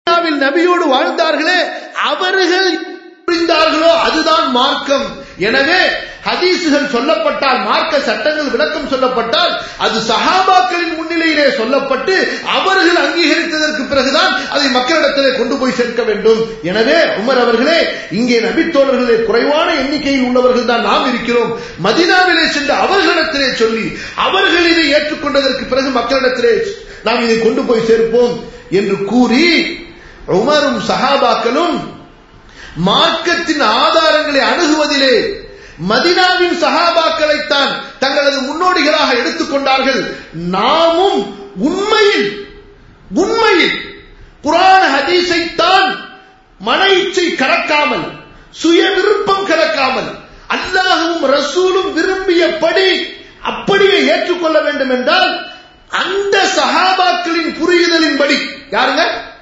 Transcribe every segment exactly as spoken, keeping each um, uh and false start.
நபியோடு வாழ்ந்தார்களே அவர்கள் புரிந்தார்களோ அதுதான் மார்க்கம். எனவே ஹதீசுகள் சொல்லப்பட்டால், மார்க்க சட்டங்கள் விளக்கம் சொல்லப்பட்டால் அது சஹாபாக்களின் முன்னிலையிலே சொல்லப்பட்டு அவர்கள் அங்கீகரித்ததற்கு பிறகுதான் அதை மக்களிடத்திலே கொண்டு போய் சேர்க்க வேண்டும். எனவே உமர் அவர்களே, இங்கே நபித்தோழர்களே குறைவான எண்ணிக்கையில் உள்ளவர்கள் தான் நாம் இருக்கிறோம். மதீனாவிலே சென்று அவர்களிடத்திலே சொல்லி அவர்கள் இதை ஏற்றுக்கொண்டதற்கு பிறகு மக்களிடத்திலே நாம் இதை கொண்டு போய் சேர்ப்போம் என்று கூறி உமரும் சஹாபாக்களும் மார்க்கத்தின் ஆதாரங்களை அணுகுவதிலே மதீனாவின் சஹாபாக்களைத்தான் தங்களது முன்னோடிகளாக எடுத்துக்கொண்டார்கள். நாமும் உண்மையில் உண்மையில் குர்ஆன் ஹதீஸைத்தான் மன இச்சை கலக்காமல், சுய விருப்பம் கலக்காமல், அல்லாஹ்வும் ரசூலும் விரும்பியபடி அப்படியே ஏற்றுக்கொள்ள வேண்டும் என்றால் அந்த சஹாபாக்களின் புரியுதலின்படி, யாருங்க?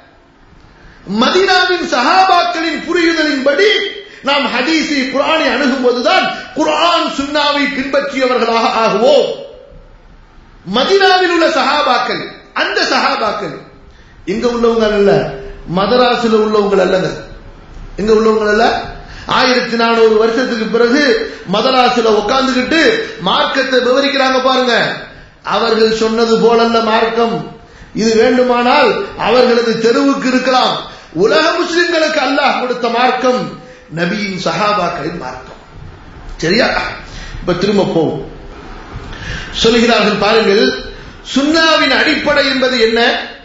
மதீனாவின் சஹாபாக்களின் புரியுதலின்படி நாம் ஹதீஸை குர்ஆனை அணுகும்போதுதான் குர்ஆன் சுன்னாவை பின்பற்றியவர்களாக ஆகுவோம். மதீனாவில் உள்ள சஹாபாக்கள், அந்த சஹாபாக்கள் எங்க உள்ளவங்க அல்ல, மதராசில உள்ளவங்க அல்லங்க. எங்க உள்ளவங்க அல்ல, ஆயிரத்தி நானூறு வருஷத்துக்கு பிறகு மதராசில உட்கார்ந்துகிட்டு மார்க்கத்தை விவரிக்கிறாங்க பாருங்க. அவர்கள் சொன்னது போலல்ல மார்க்கம். இது வேண்டுமானால் அவர்களது தெருவுக்கு இருக்கலாம். உலக முஸ்லிம்களுக்கு அல்லாஹ் கொடுத்த மார்க்கம் நபியின் சஹாபாக்களின் மார்க்கம். சரியா? இப்ப திரும்ப போவோம். சொல்கிறார்கள் பாருங்கள், சுன்னாவின் அடிப்படை என்பது என்ன?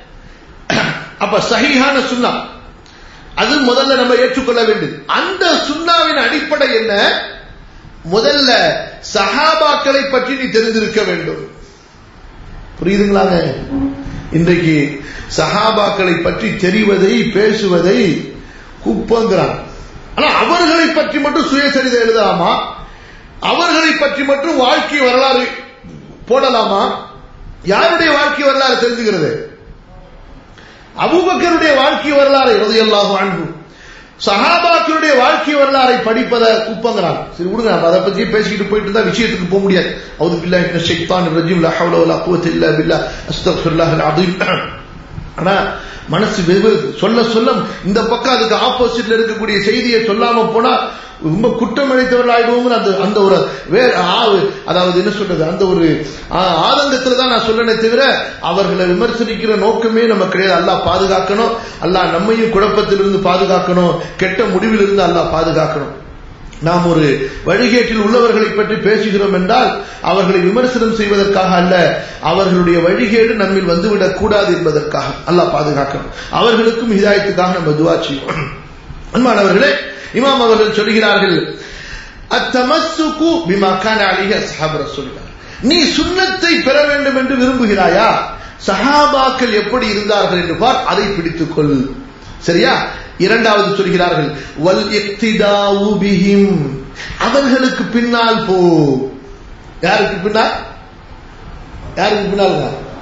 அப்ப சஹீஹான சுன்னா அது முதல்ல நம்ம ஏற்றுக்கொள்ள வேண்டும். அந்த சுன்னாவின் அடிப்படை என்ன? முதல்ல சஹாபாக்களை பற்றி நீ தெரிந்திருக்க வேண்டும். புரியுதுங்களாங்க? இன்றைக்கு சஹாபாக்களை பற்றி தெரிவதை, பேசுவதை குப்பங்கிறான். ஆனா அவர்களை பற்றி மட்டும் சுயசரிதை எழுதலாமா? அவர்களை பற்றி மட்டும் வாழ்க்கை வரலாறு போடலாமா? யாருடைய வாழ்க்கை வரலாறு தெரிஞ்சுக்கிறது? அபூபக்கருடைய வாழ்க்கை வரலாறு ரலியல்லாஹு அன்ஹு, சஹாபாக்களுடைய வாழ்க்கை வரலாறை படிப்பதை குப்பங்கிறான். சரி விடுங்க, நம்ம அதை பத்தி பேசிக்கிட்டு போயிட்டு இருந்தா விஷயத்துக்கு போக முடியாது. அவுது பில்லாஹி மினஷ் ஷைத்தானிர் ரஜீம், லா ஹவ்ல வலா குவத்த இல்லா பில்லாஹ், அஸ்தக்ஃபிருல்லாஹல் அஸீம். ஆனா மனசு வெவ்வேறு சொல்ல சொல்ல இந்த பக்கம் அதுக்கு ஆப்போசிட்ல இருக்கக்கூடிய செய்தியை சொல்லாம போனா ரொம்ப குற்றம் அளித்தவர்கள் ஆயிடுவோம். அந்த அந்த ஒரு அதாவது என்ன சொல்றது, அந்த ஒரு ஆதங்கத்துல தான் நான் சொல்லனே தவிர அவர்களை விமர்சனிக்கிற நோக்கமே நம்ம கிடையாது. அல்லாஹ் பாதுகாக்கணும், அல்லாஹ் நம்மையும் குழப்பத்திலிருந்து பாதுகாக்கணும், கெட்ட முடிவிலிருந்து அல்லாஹ் பாதுகாக்கணும். நாம் ஒரு வழிகேட்டில் உள்ளவர்களை பற்றி பேசுகிறோம் என்றால் அவர்களை விமர்சனம் செய்வதற்காக அல்ல, அவர்களுடைய வழிகேடு நம்மில் வந்துவிடக் கூடாது என்பதற்காக. அல்லாஹ் பாதுகாக்கணும். அவர்களுக்கும் ஹிதாயத்துக்காக நம்ம துஆ செய்வோம். அன்பானவர்களே, இமாம் அவர்கள் சொல்கிறார்கள், அத்தமஸ்ஸுகு பிமா கான அலைஹி அஸ்ஹாபு ரசூலுல்லாஹ். நீ சுன்னத்தை பெற வேண்டும் என்று விரும்புகிறாயா? சஹாபாக்கள் எப்படி இருந்தார்கள் என்று பார், அதை பிடித்துக்கொள். சரியா? இரண்டாவது சொல்கிறார்கள், வல் இக்திதாஉ பிஹிம், அவர்களுக்கு பின்னால் போ. யாருக்கு பின்னால்? யாருக்கு பின்னால்?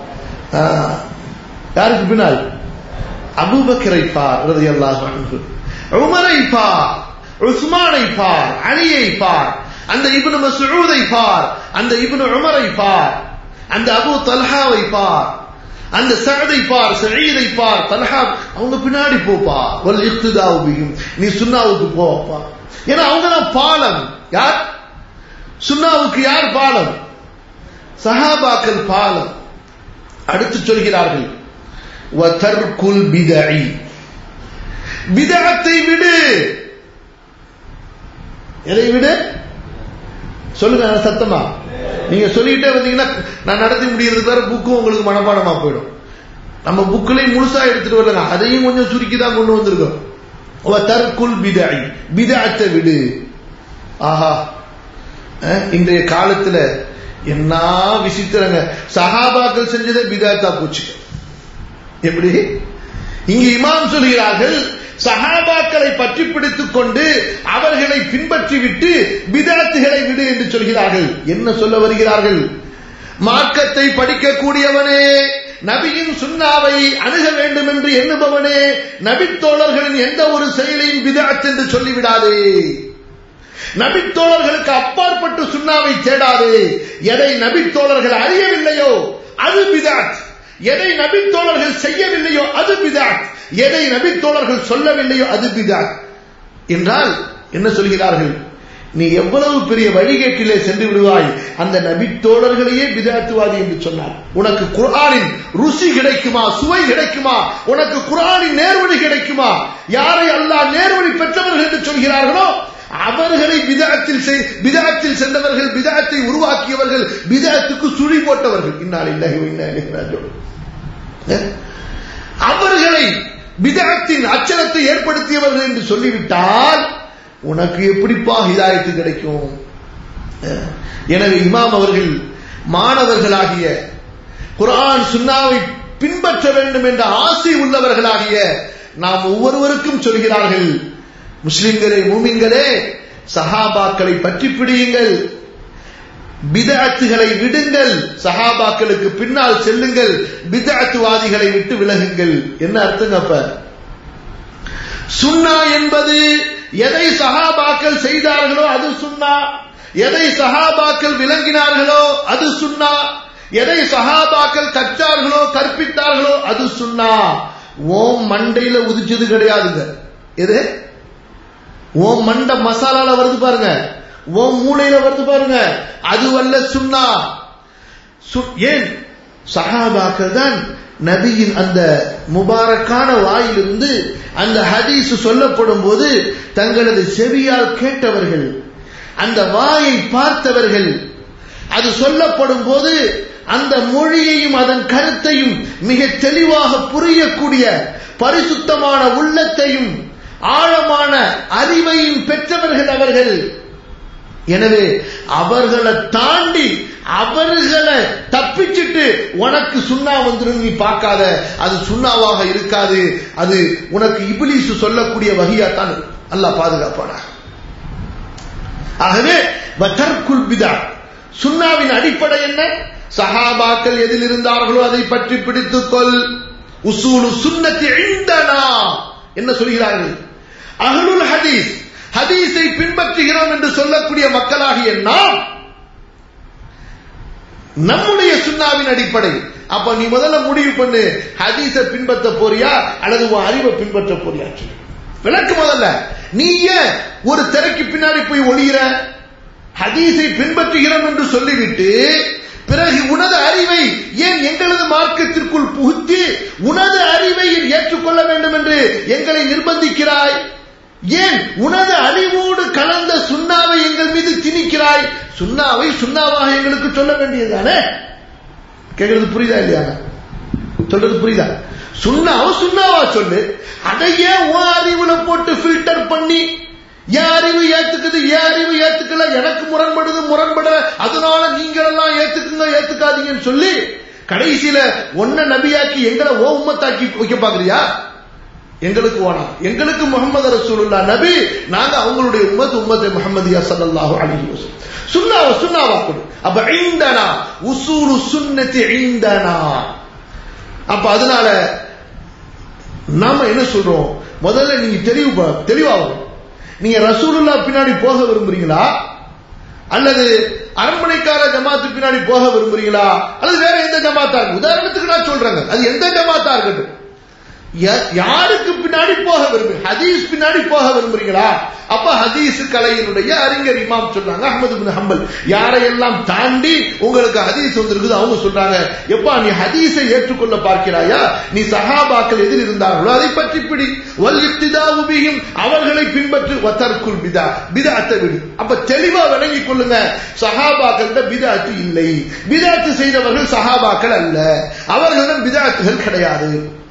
யாருக்கு பின்னால்? அபூபக்கரை பார் ரலியல்லாஹு அன்ஹு, உமரை பார், உஸ்மானை பார், அலியை பார், அந்த இப்னு மஸ்ஊதை பார், அந்த இப்னு உமரை பார், அந்த அபூ தல்ஹாவை பார், அந்த சஅதை பார், சயீதை பார், தல்ஹா, அவங்க பின்னாடி போப்பா. வல் இக்திதாஉ பிஹிம், நீ சுன்னாவுக்கு போப்பா. ஏன்னா அவங்க தான் பாலம். யார் சுன்னாவுக்கு? யார் பாலம்? சஹாபாக்கள் பாலம். அடுத்து சொல்கிறார்கள், வ தர்குல் பிதஇ, பிதஅத்தை விடு. எதை விடு? சொல்லுங்க சத்தமா. நீங்க சொல்லிட்டே வந்தீங்கன்னா நான் நடத்தி முடியறதுக்கு வேற புக்கும் உங்களுக்கு மனப்பாடமா போயிடும். நம்ம புக்கிலையும் முழுசா எடுத்துட்டு வரல, அதையும் கொஞ்சம் சுருக்கிதான் கொண்டு வந்திருக்கோம். தர்குல் பிதஇ, பிதஅத்தை விடு. ஆஹா, இன்றைய காலத்துல என்ன விசித்திரங்க, சஹாபாக்கள் செஞ்சதை பிதஅத்தா போச்சு. எப்படி? இங்கு இமாம் சொல்கிறார்கள், சஹாபாக்களை பற்றி பிடித்துக் கொண்டு அவர்களை பின்பற்றி விட்டு பிதஅத்துகளை விடு என்று சொல்கிறார்கள். என்ன சொல்ல வருகிறார்கள்? மார்க்கத்தை படிக்கக்கூடியவனே, நபியின் சுன்னாவை அணுக வேண்டும் என்று எண்ணுபவனே, நபித்தோழர்களின் எந்த ஒரு செயலையும் பிதஅத் என்று சொல்லிவிடாதே. நபித்தோழர்களுக்கு அப்பாற்பட்டு சுன்னாவை தேடாதே. எதை நபித்தோழர்கள் அறியவில்லையோ அது பிதஅத், எதை நபித்தோழர்கள் செய்யவில்லையோ அது பிதஅத், எதை நபி தோழர்கள் சொல்லவில்லையோ அது பித்அத் என்றால் என்ன சொல்கிறார்கள்? நீ எவ்வளவு பெரிய வழிகேட்டிலே சென்று விடுவாய். அந்த நபி தோழர்களையே பித்அத்வாதி என்று சொன்னார். உனக்கு குர்ஆனின் ருசி கிடைக்குமா, சுவை கிடைக்குமா? உனக்கு குர்ஆனின் நேர்வழி கிடைக்குமா? யாரை அல்லாஹ் நேர்வழி பெற்றவர்கள் என்று சொல்கிறார்களோ அவர்களை பித்அத்தில் பித்அத்தில் சென்றவர்கள், பித்அத்தை உருவாக்கியவர்கள், பித்அத்துக்கு சுழி போட்டவர்கள். இன்னா லில்லாஹி வ இன்னா இலைஹி ராஜிஊன். அவர்களை பித்அத்தின் அச்சரத்தை ஏற்படுத்தியவர்கள் என்று சொல்லிவிட்டால் உனக்கு எப்படிப்பா ஹிதாயத்து கிடைக்கும்? எனவே இமாம் அவர்கள் மாணவர்களாகிய, குர்ஆன் சுன்னாவை பின்பற்ற வேண்டும் என்ற ஆசை உள்ளவர்களாகிய நாம் ஒவ்வொருவருக்கும் சொல்கிறார்கள், முஸ்லிம்களே, மூமின்களே, சஹாபாக்களை பற்றி பிடியுங்கள், பித்அத்துகளை விடுங்கள், சஹாபாக்களுக்கு பின்னால் செல்லுங்கள், பித்அத்துவாதிகளை விட்டு விலகுங்கள். என்ன அர்த்தம்? அப்ப சுன்னா என்பது எதை சஹாபாக்கள் செய்தார்களோ அது சுன்னா, எதை சஹாபாக்கள் விளங்கினார்களோ அது சுன்னா, எதை சஹாபாக்கள் கற்றார்களோ கற்பித்தார்களோ அது சுன்னா. ஓம் மண்டையில உதிச்சது கிடையாதுங்க. எது? ஓம் மண்ட மசாலால வருது பாருங்க, ஓம் மூளையில வருது பாருங்க, அதுவல்ல சுன்னா. ஏன்? சஹாபாக்கள் தான் நபியின் அந்த முபாரக்கான வாயிலிருந்து அந்த ஹதீஸ் சொல்லப்படும் போது தங்களது செவியால் கேட்டவர்கள், அந்த வாயை பார்த்தவர்கள், அது சொல்லப்படும் போது அந்த மொழியையும் அதன் கருத்தையும் மிக தெளிவாக புரியக்கூடிய பரிசுத்தமான உள்ளத்தையும் ஆழமான அறிவையும் பெற்றவர்கள் அவர்கள். எனவே அவர்களை தாண்டி அவர்களை தப்பிச்சிட்டு உனக்கு சுன்னா வந்துடும் நீ பார்க்காத, அது சுன்னாவாக இருக்காது, அது உனக்கு இப்லீஸ் சொல்லக்கூடிய வகையாத்தான் அல்லாஹ் பாதுகாப்பானா. ஆகவே வதர்குல் பித்அத், சுன்னாவின் அடிப்படை என்ன? சஹாபாக்கள் எதில் இருந்தார்களோ அதை பற்றி பிடித்துக்கொள். உசூலு சுன்னத்தி இந்தனா என்ன சொல்கிறார்கள்? அஹ்லுல் ஹதீஸ், ஹதீஸை பின்பற்றுகிறோம் என்று சொல்லக்கூடிய மக்களாகிய நாம் நம்முடைய சுன்னாவின் அடிப்படை. அப்ப நீ முதல்ல முடிவு பண்ணு, ஹதீஸை பின்பற்ற போறியா அல்லது உன் அறிவை பின்பற்ற போறியா? விளக்கு முதல்ல. நீ ஏன் ஒரு திரைக்கு பின்னாடி போய் ஒளிகிற? ஹதீஸை பின்பற்றுகிறோம் என்று சொல்லிவிட்டு பிறகு உனது அறிவை ஏன் எங்களது மார்க்கத்திற்குள் புகுத்தி உனது அறிவை ஏற்றுக்கொள்ள வேண்டும் என்று எங்களை நிர்பந்திக்கிறாய்? ஏன் உனது அறிவோடு கலந்த சுன்னாவை எங்கள் மீது திணிக்கிறாய்? சுன்னாவை சுன்னாவாக எங்களுக்கு சொல்ல வேண்டியதுதானே? கேட்கறது புரியுதா இல்லையா? சொல்றது புரியுதா? சுன்னாவை சுன்னாவா சொல்லு. அதையே உன் அறிவுல போட்டு ஃபில்டர் பண்ணி என் அறிவு ஏத்துக்குது, என் அறிவு ஏத்துக்கல, எனக்கு முரண்படுது முரண்பட, அதனால நீங்கள் எல்லாம் ஏத்துக்குங்க ஏத்துக்காதீங்கன்னு சொல்லி கடைசியில ஒன்ன நபியாக்கி எங்களை ஓ உம்மத்தாக்கி வைக்க பாக்குறியா? எங்களுக்கு வேணாம். எங்களுக்கு முஹம்மது ரசூலுல்லாஹ் நபி, நாங்க அவங்களுடைய உம்மத் உம்மத் முஹம்மதியா ஸல்லல்லாஹு அலைஹி வஸல்லம். சுன்னாவ சுன்னாவா கொடு. அப்ப இந்தனா உசூலு சுன்னத்தி இந்தனா. அப்ப அதனால நாம என்ன சொல்றோம்? முதல்ல நீங்க தெளிவு தெளிவாகும். நீங்க ரசூலுல்லாஹ் பின்னாடி போக விரும்புறீங்களா அல்லது அரண்மனைக்கார ஜமாத்து பின்னாடி போக விரும்புறீங்களா அல்லது வேற எந்த ஜமாத்தா இருக்கு? உதாரணத்துக்கு நான் சொல்றேங்க, அது எந்த ஜமாத்தா இருக்கட்டும், யாருக்கு பின்னாடி போக விரும்புறீங்க? ஹதீஸ் பின்னாடி போக விரும்புறீங்களா? அப்ப ஹதீஸ் கலையினுடைய அறிஞர் இமாம் சொல்றாங்க, அஹ்மது இப்னு ஹம்பல், யாரையெல்லாம் தாண்டி உங்களுக்கு ஹதீஸ் வந்திருக்குது அவங்க சொல்றாங்க, எப்பா நீ ஹதீஸை ஏற்றுக்கொள்ள பார்க்கிறாயா? நீ சஹாபாக்கள் எதில் இருந்தார்களோ அதை பற்றி பிடி. வல் இக்திதாஉ பிஹிம், அவர்களை பின்பற்று. வதர்குல் பிதா, பிதஅத்தை விடு. அப்ப தெளிவா விளங்கிக் கொள்ளுங்க, சஹாபாக்கள்கிட்ட பிதஅத்து இல்லை. பிதஅத்து செய்தவர்கள் சஹாபாக்கள் அல்ல, அவர்களிடம் பிதஅத்துகள் கிடையாது.